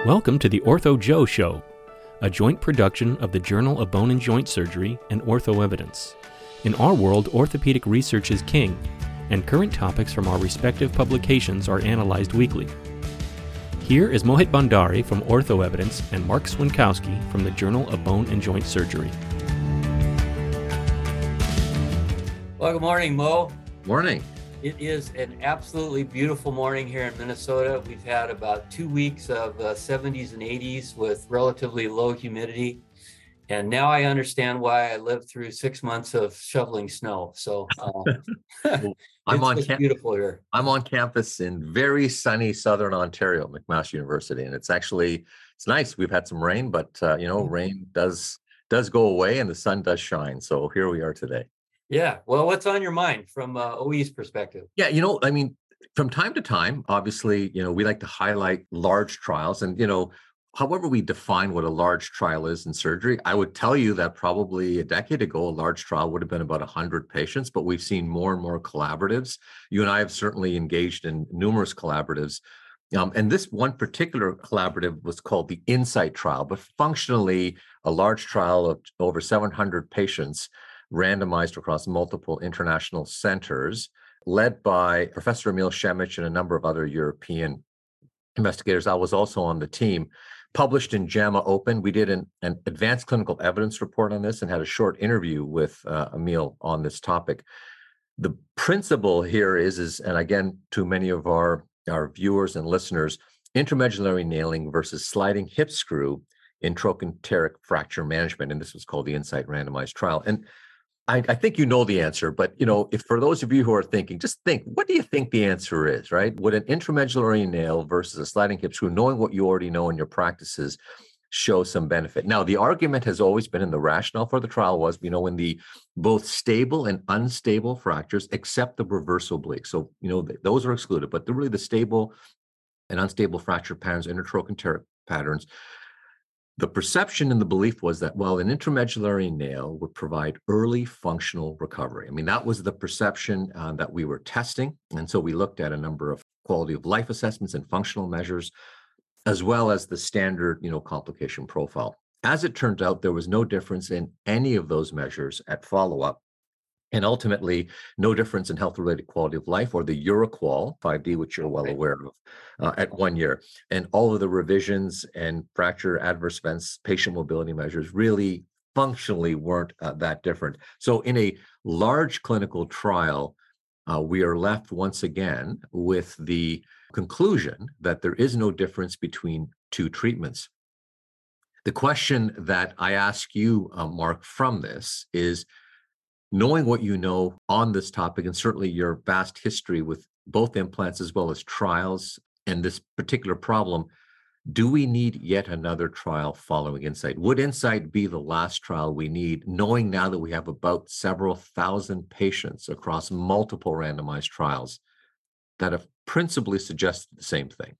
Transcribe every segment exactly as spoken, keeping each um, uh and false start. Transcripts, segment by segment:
Welcome to the Ortho Joe Show, a joint production of the Journal of Bone and Joint Surgery and Ortho Evidence. In our world, orthopedic research is king, and current topics from our respective publications are analyzed weekly. Here is Mohit Bhandari from Ortho Evidence and Mark Swinkowski from the Journal of Bone and Joint Surgery. Well, good morning, Mo. Morning. It is an absolutely beautiful morning here in Minnesota. We've had about two weeks of uh, seventies and eighties with relatively low humidity. And now I understand why I lived through six months of shoveling snow. So uh, I'm it's on just cam- beautiful here. I'm on campus in very sunny Southern Ontario, McMaster University. And it's actually, it's nice. We've had some rain, but uh, you know, rain does does go away and the sun does shine. So here we are today. Yeah. Well, what's on your mind from uh, O E's perspective? Yeah, you know, I mean, from time to time, obviously, you know, we like to highlight large trials and, you know, however we define what a large trial is in surgery. I would tell you that probably a decade ago, a large trial would have been about one hundred patients, but we've seen more and more collaboratives. You and I have certainly engaged in numerous collaboratives. Um, and this one particular collaborative was called the INSIGHT trial, but functionally a large trial of over seven hundred patients randomized across multiple international centers, led by Professor Emil Šemić and a number of other European investigators. I was also on the team. Published in JAMA Open, we did an, an advanced clinical evidence report on this and had a short interview with uh, Emil on this topic. The principle here is, is, and again, to many of our, our viewers and listeners, intramedullary nailing versus sliding hip screw in trochanteric fracture management. And this was called the INSIGHT randomized trial. And I, I think you know the answer, but you know, if for those of you who are thinking, just think, what do you think the answer is, right? Would an intramedullary nail versus a sliding hip screw, knowing what you already know in your practices, show some benefit? Now, the argument has always been, and the rationale for the trial was, you know, in the both stable and unstable fractures, except the reversal oblique. So, you know, th- those are excluded, but the, really the stable and unstable fracture patterns, intertrochanteric patterns, the perception and the belief was that, well, an intramedullary nail would provide early functional recovery. I mean, that was the perception uh, that we were testing. And so we looked at a number of quality of life assessments and functional measures, as well as the standard, you know, complication profile. As it turned out, there was no difference in any of those measures at follow-up. And ultimately, no difference in health-related quality of life or the EuroQoL five D, which you're well aware of, uh, at one year. And all of the revisions and fracture adverse events, patient mobility measures really functionally weren't uh, that different. So in a large clinical trial, uh, we are left once again with the conclusion that there is no difference between two treatments. The question that I ask you, uh, Mark, from this is, knowing what you know on this topic, and certainly your vast history with both implants as well as trials and this particular problem, do we need yet another trial following INSIGHT? Would INSIGHT be the last trial we need, knowing now that we have about several thousand patients across multiple randomized trials that have principally suggested the same thing?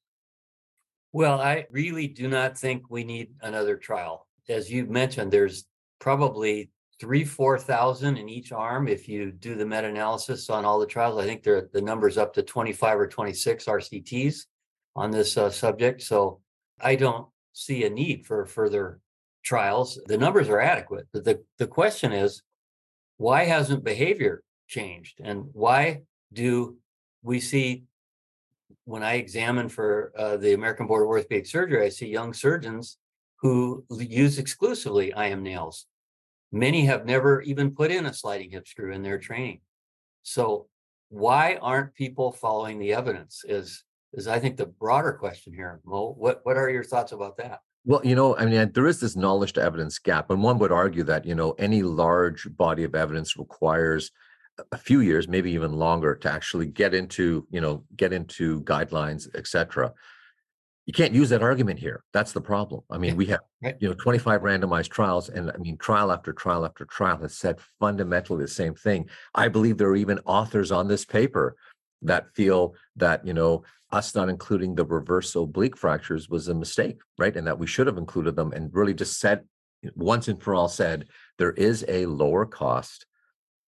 Well, I really do not think we need another trial. As you mentioned, there's probably three, four thousand in each arm. If you do the meta-analysis on all the trials, I think the number's up to twenty-five or twenty-six R C Ts on this uh, subject. So I don't see a need for further trials. The numbers are adequate. But the, the question is, why hasn't behavior changed? And why do we see, when I examine for uh, the American Board of Orthopedic Surgery, I see young surgeons who use exclusively I M nails. Many have never even put in a sliding hip screw in their training. So why aren't people following the evidence is, is I think the broader question here. Mo, what, what are your thoughts about that? Well, you know, I mean, there is this knowledge to evidence gap, and one would argue that, you know, any large body of evidence requires a few years, maybe even longer, to actually get into, you know, get into guidelines, et cetera. You can't use that argument here. That's the problem. I mean, Yeah, we have, right. you know, twenty-five randomized trials, and I mean, trial after trial after trial has said fundamentally the same thing. I believe there are even authors on this paper that feel that, you know, us not including the reverse oblique fractures was a mistake, right? And that we should have included them and really just said, once and for all said, there is a lower cost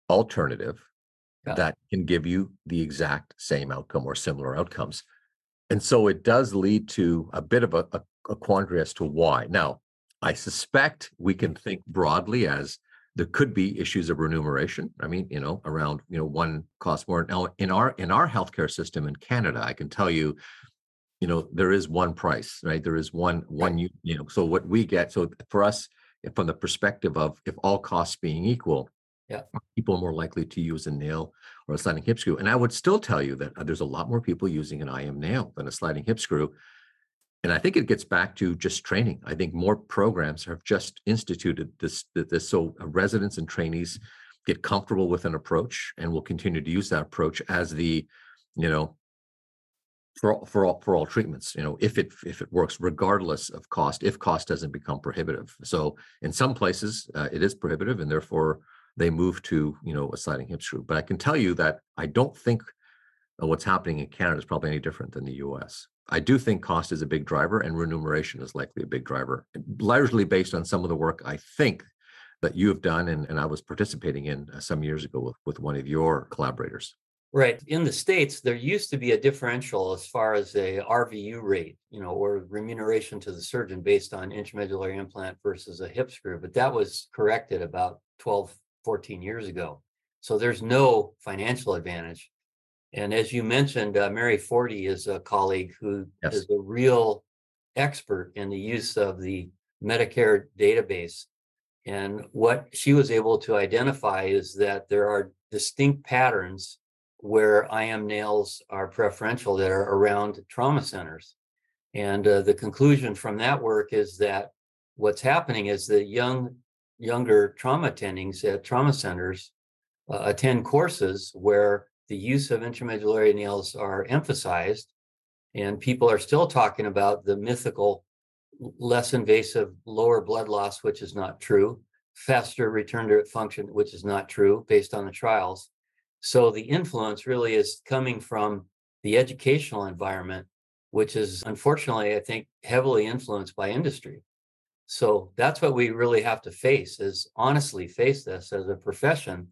alternative Yeah. that can give you the exact same outcome or similar outcomes. And so it does lead to a bit of a, a, a quandary as to why. Now, I suspect we can think broadly as there could be issues of remuneration. I mean, you know, around, you know, one costs more. Now, in our in our healthcare system in Canada, I can tell you, you know, there is one price, right? There is one one you you know. So what we get, so for us, from the perspective of if all costs being equal, Yeah. people are more likely to use a nail or a sliding hip screw. And I would still tell you that uh, there's a lot more people using an I M nail than a sliding hip screw. And I think it gets back to just training. I think more programs have just instituted this, this so residents and trainees get comfortable with an approach and will continue to use that approach as the, you know, for all, for all for all treatments, you know, if it if it works, regardless of cost, if cost doesn't become prohibitive. So in some places uh, it is prohibitive, and therefore they move to, you know, a sliding hip screw. But I can tell you that I don't think uh, what's happening in Canada is probably any different than the U S. I do think cost is a big driver, and remuneration is likely a big driver, largely based on some of the work I think that you have done, and, and I was participating in uh, some years ago with, with one of your collaborators. Right. In the States, there used to be a differential as far as a R V U rate, you know, or remuneration to the surgeon based on intramedullary implant versus a hip screw. But that was corrected about twelve, fourteen years ago. So there's no financial advantage. And as you mentioned, uh, Mary Forty is a colleague who Yes. is a real expert in the use of the Medicare database. And what she was able to identify is that there are distinct patterns where I M nails are preferential that are around trauma centers. And uh, the conclusion from that work is that what's happening is that young, younger trauma attendings at trauma centers uh, attend courses where the use of intramedullary nails are emphasized, and people are still talking about the mythical less invasive lower blood loss, which is not true, faster return to function, which is not true based on the trials. So the influence really is coming from the educational environment, which is unfortunately, I think, heavily influenced by industry. So that's what we really have to face, is honestly face this as a profession.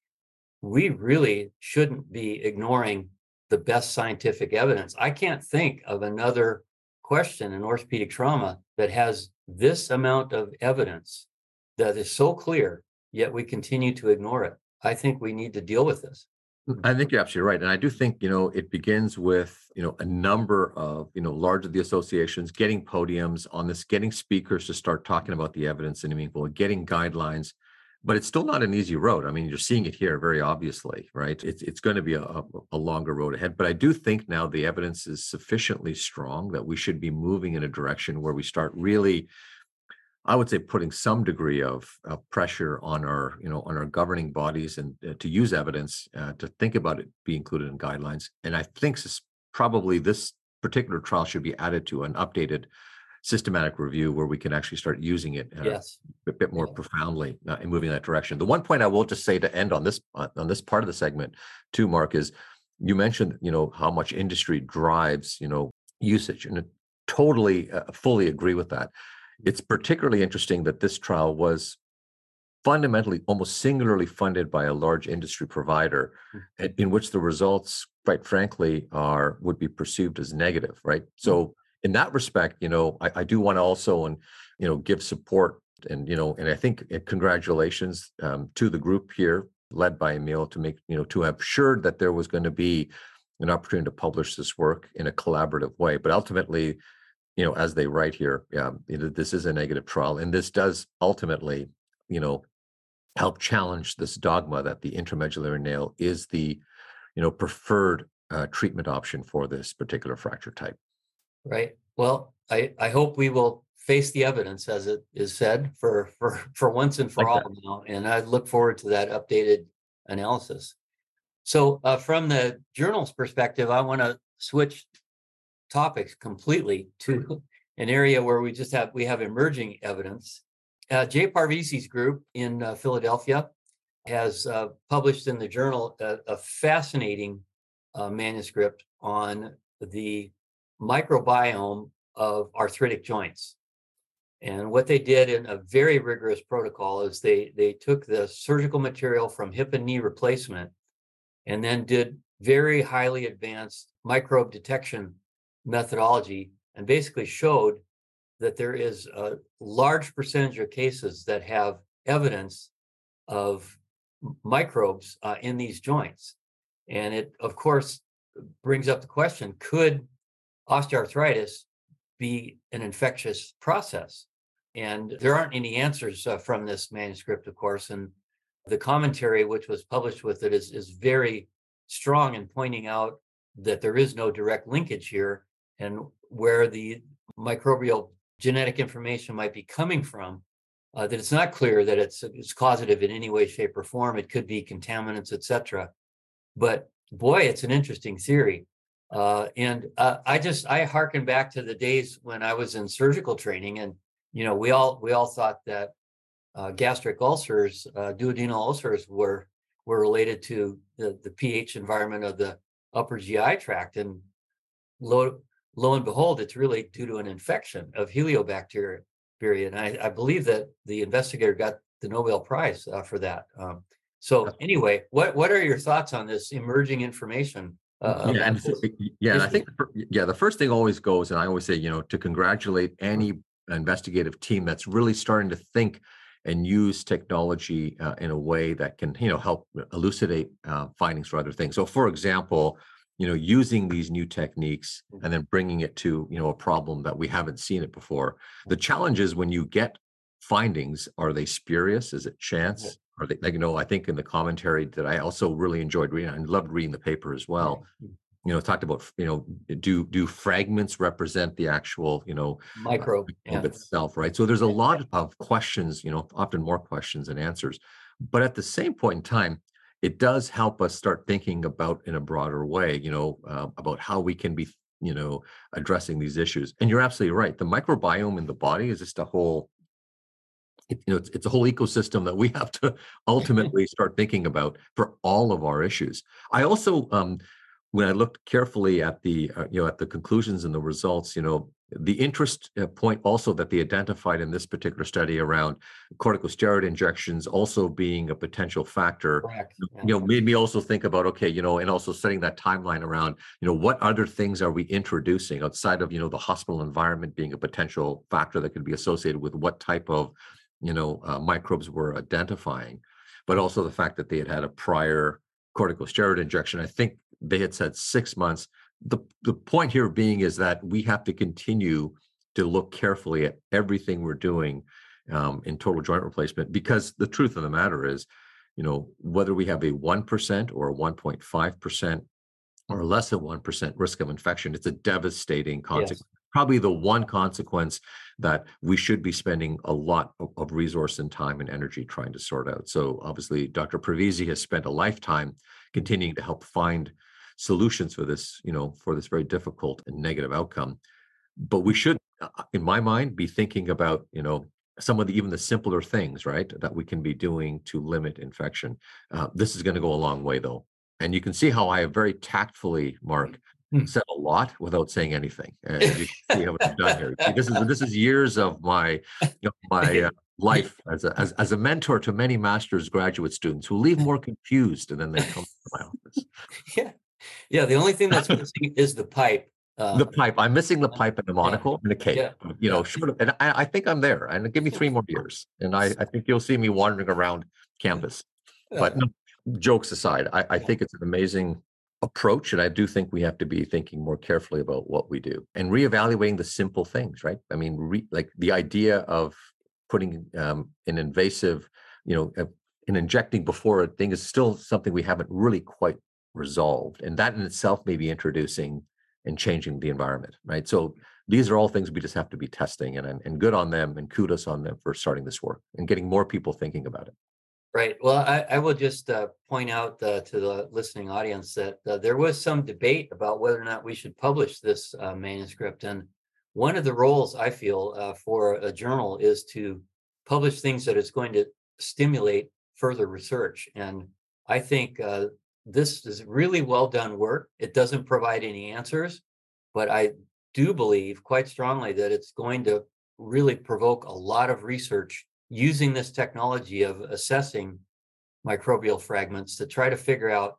We really shouldn't be ignoring the best scientific evidence. I can't think of another question in orthopedic trauma that has this amount of evidence that is so clear, yet we continue to ignore it. I think we need to deal with this. I think you're absolutely right. And I do think, you know, it begins with, you know, a number of, you know, large of the associations getting podiums on this, getting speakers to start talking about the evidence in a meaningful, getting guidelines. But it's still not an easy road. I mean, you're seeing it here very obviously, right? It's it's going to be a, a longer road ahead. But I do think now the evidence is sufficiently strong that we should be moving in a direction where we start really, I would say, putting some degree of, of pressure on our, you know, on our governing bodies and uh, to use evidence uh, to think about it be included in guidelines. And I think this, probably this particular trial should be added to an updated systematic review where we can actually start using it uh, Yes. a bit more Yeah. profoundly uh, and moving in that direction. The one point I will just say to end on this uh, on this part of the segment too, Mark, is you mentioned, you know, how much industry drives, you know, usage, and I totally uh, fully agree with that. It's particularly interesting that this trial was fundamentally almost singularly funded by a large industry provider, in, in which the results, quite frankly, are would be perceived as negative, right? So in that respect, you know, I, I do want to also, and you know, give support, and you know, and I think uh, congratulations um, to the group here, led by Emil, to make, you know, to have assured that there was going to be an opportunity to publish this work in a collaborative way. But ultimately, you know, as they write here, yeah, this is a negative trial, and this does ultimately, you know, help challenge this dogma that the intramedullary nail is the, you know, preferred uh, treatment option for this particular fracture type. Right. Well, I, I hope we will face the evidence, as it is said, for for for once and for Like all now. And I look forward to that updated analysis. So uh, from the journal's perspective, I want to switch topics completely to an area where we just have we have emerging evidence. Uh, Jay Parvisi's group in uh, Philadelphia has uh, published in the journal a, a fascinating uh, manuscript on the microbiome of arthritic joints. And what they did in a very rigorous protocol is they they took the surgical material from hip and knee replacement and then did very highly advanced microbe detection methodology and basically showed that there is a large percentage of cases that have evidence of microbes uh, in these joints. And it, of course, brings up the question, could osteoarthritis be an infectious process? And there aren't any answers uh, from this manuscript, of course. And the commentary, which was published with it, is, is very strong in pointing out that there is no direct linkage here, and where the microbial genetic information might be coming from, uh, that it's not clear that it's, it's causative in any way, shape, or form. It could be contaminants, et cetera. But boy, it's an interesting theory. Uh, and uh, I just, I hearken back to the days when I was in surgical training, and, you know, we all, we all thought that uh, gastric ulcers, uh, duodenal ulcers were, were related to the, the pH environment of the upper G I tract. And lo, lo and behold, it's really due to an infection of Heliobacteria. And I, I believe that the investigator got the Nobel Prize uh, for that. Um, so anyway, what, what are your thoughts on this emerging information? Uh, yeah, and, yeah, and I think, yeah, the first thing always goes, and I always say, you know, to congratulate any investigative team that's really starting to think and use technology uh, in a way that can, you know, help elucidate uh, findings for other things. So, for example, you know, using these new techniques and then bringing it to, you know, a problem that we haven't seen it before. The challenge is when you get findings, are they spurious? Is it chance? Are they, like, you know, I think in the commentary that I also really enjoyed reading, I loved reading the paper as well. You know, talked about, you know, do do fragments represent the actual, you know, microbe uh, yeah. itself, right? So there's a lot of questions, you know, often more questions than answers. But at the same point in time, it does help us start thinking about in a broader way, you know, uh, about how we can be, you know, addressing these issues. And you're absolutely right. The microbiome in the body is just a whole, it, you know, it's, it's a whole ecosystem that we have to ultimately start thinking about for all of our issues. I also, um, when I looked carefully at the, uh, you know, at the conclusions and the results, you know, the interest uh, point also that they identified in this particular study around corticosteroid injections also being a potential factor, Correct. Yeah. you know, made me also think about, okay, you know, and also setting that timeline around, you know, what other things are we introducing outside of, you know, the hospital environment being a potential factor that could be associated with what type of, you know, uh, microbes we're identifying, but also the fact that they had had a prior corticosteroid injection. I think they had said six months. The, the point here being is that we have to continue to look carefully at everything we're doing um, in total joint replacement, because the truth of the matter is, you know, whether we have a one percent or a one point five percent or less than one percent risk of infection, it's a devastating consequence. Yes. Probably the one consequence that we should be spending a lot of, of resource and time and energy trying to sort out. So obviously, Doctor Parvizi has spent a lifetime continuing to help find solutions for this, you know, for this very difficult and negative outcome. But we should, in my mind, be thinking about, you know, some of the even the simpler things, right, that we can be doing to limit infection. Uh, this is going to go a long way, though. And you can see how I have very tactfully, Mark, hmm. said a lot without saying anything. And you can see what I've done here. See, this is this is years of my you know, my uh, life as a as, as a mentor to many master's graduate students who leave more confused and then they come to my office. Yeah, yeah. The only thing that's missing is the pipe. Um, the pipe. I'm missing the pipe and the monocle yeah, and the cape. Yeah, you yeah. know, short of, and I, I think I'm there. And give me three more years, and I, I think you'll see me wandering around campus. But no, jokes aside, I, I think it's an amazing approach, and I do think we have to be thinking more carefully about what we do and reevaluating the simple things. Right? I mean, re, like the idea of putting um, an invasive, you know, uh, and injecting before a thing is still something we haven't really quite resolved, and that in itself may be introducing and changing the environment, right? So these are all things we just have to be testing, and and good on them, and kudos on them for starting this work and getting more people thinking about it. Right. Well, I, I will just uh, point out uh, to the listening audience that uh, there was some debate about whether or not we should publish this uh, manuscript. And one of the roles I feel uh, for a journal is to publish things that is going to stimulate further research. And I think uh, this is really well done work. It doesn't provide any answers, but I do believe quite strongly that it's going to really provoke a lot of research using this technology of assessing microbial fragments to try to figure out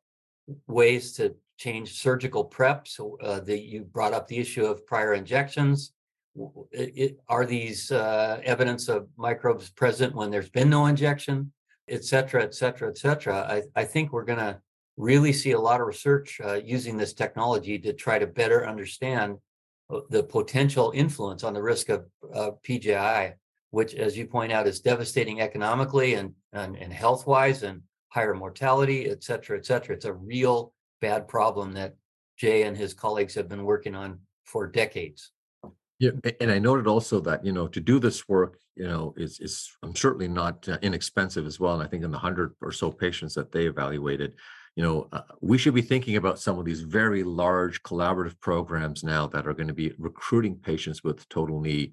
ways to change surgical prep. So uh, the, you brought up the issue of prior injections. It, it, are these uh, evidence of microbes present when there's been no injection, et cetera, et cetera, et cetera? I, I think we're going to really see a lot of research uh, using this technology to try to better understand the potential influence on the risk of uh, P J I, which, as you point out, is devastating economically and, and, and health-wise, and higher mortality, et cetera, et cetera. It's a real bad problem that Jay and his colleagues have been working on for decades. Yeah, and I noted also that, you know, to do this work, you know, is is um, certainly not uh, inexpensive as well. And I think in the hundred or so patients that they evaluated, you know, uh, we should be thinking about some of these very large collaborative programs now that are going to be recruiting patients with total knee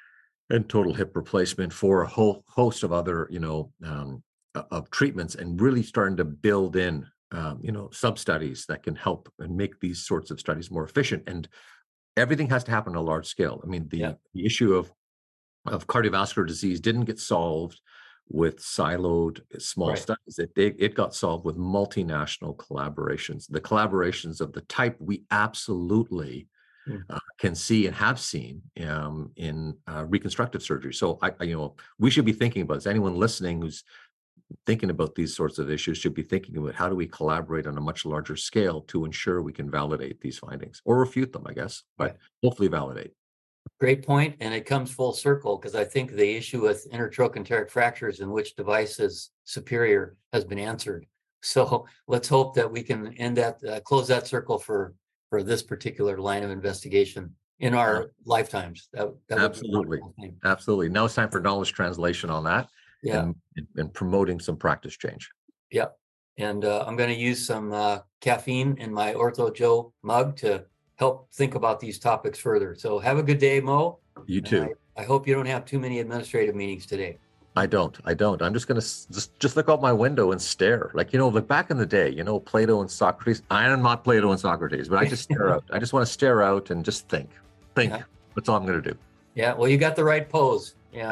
and total hip replacement for a whole host of other, you know, um, of treatments, and really starting to build in, um, you know, sub-studies that can help and make these sorts of studies more efficient. And everything has to happen on a large scale. I mean, the, yeah. the issue of, of cardiovascular disease didn't get solved with siloed small right. studies. It, it, it got solved with multinational collaborations, the collaborations of the type we absolutely mm. uh, can see and have seen um, in uh, reconstructive surgery. So, I, I, you know, we should be thinking about this. Anyone listening who's thinking about these sorts of issues should be thinking about how do we collaborate on a much larger scale to ensure we can validate these findings or refute them, I guess, but right. hopefully validate. Great point. And it comes full circle, because I think the issue with intertrochanteric fractures and which device is superior has been answered. So let's hope that we can end that, uh, close that circle for, for this particular line of investigation in our yeah. lifetimes. That, that Absolutely. Absolutely. Now it's time for knowledge translation on that. Yeah. And, and promoting some practice change. Yep. And uh, I'm going to use some uh, caffeine in my Ortho Joe mug to help think about these topics further. So have a good day, Mo. You too. I, I hope you don't have too many administrative meetings today. I don't. I don't. I'm just going to just, just look out my window and stare. Like, you know, like back in the day, you know, Plato and Socrates. I am not Plato and Socrates, but I just stare out. I just want to stare out and just think. Think. Yeah. That's all I'm going to do. Yeah. Well, you got the right pose. Yeah.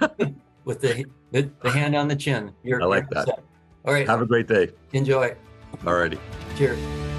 With the, the the hand on the chin. You're, I like you're that. All right. Have a great day. Enjoy. All righty. Cheers.